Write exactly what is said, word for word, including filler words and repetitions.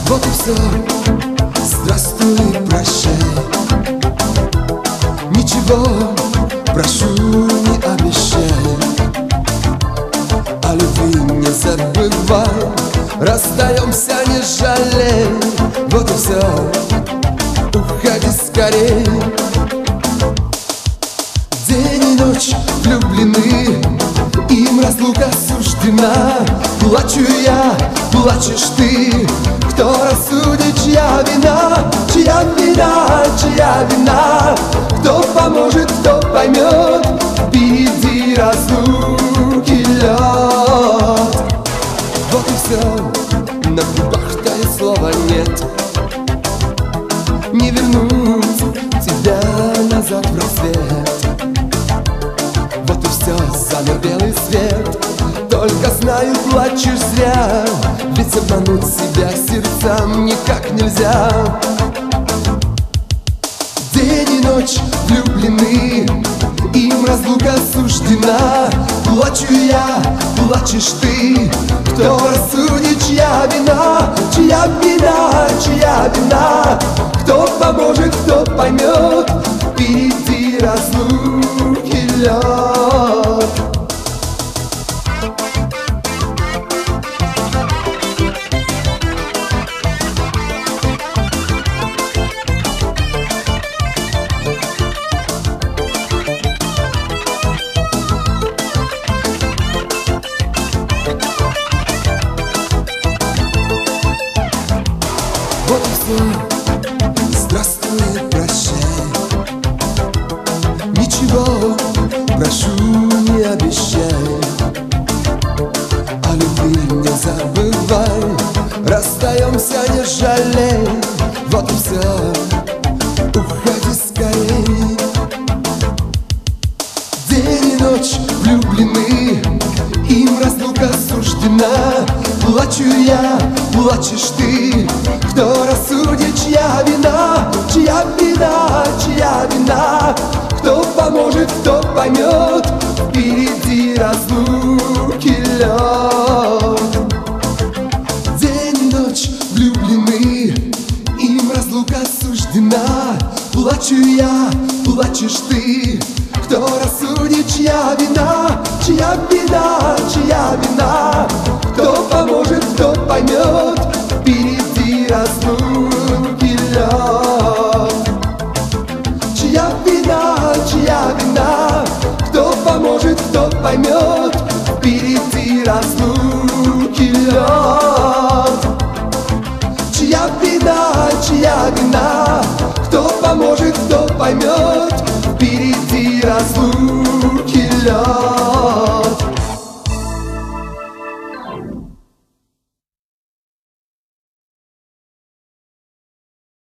Вот и все, здравствуй и прощай. Ничего, прошу, не обещай. О любви не забывай, расстаемся, не жалей. Вот и все, уходи скорей. День и ночь влюблены, им разлука суждена. Плачу я, плачешь ты, кто рассудит, чья вина, чья вина, чья вина. Кто поможет, кто поймет, впереди разлуки лед. Вот и все, на губах тает слова нет. Не вернуть тебя назад в рассвет. Вот и все, замер белый свет. Только знаю, плачешь зря, ведь обмануть себя сердцам никак нельзя. День и ночь влюблены, им разлука суждена. Плачу я, плачешь ты, кто рассудит, чья вина, чья вина, чья вина. Кто поможет, кто поймет, впереди разлуки лед. Вот и все, здравствуй и прощай. Ничего, прошу, не обещай. О любви не забывай, расстаемся, не жалей. Вот и все, уходи скорей. День и ночь влюблены, им разлука суждена. Плачу я, плачешь ты, кто рассудит, чья вина, чья вина, чья вина. Кто поможет, кто поймет, впереди разлуки лед. День и ночь влюблены, им разлука суждена. Плачу я, плачешь ты, кто рассудит, чья вина, чья вина, чья вина. Кто поможет, кто поймет, впереди разлуки лед. Чья вина, чья вина. Кто поможет, кто поймет, впереди разлуки лед. Чья вина, чья вина. Кто поможет, кто поймет,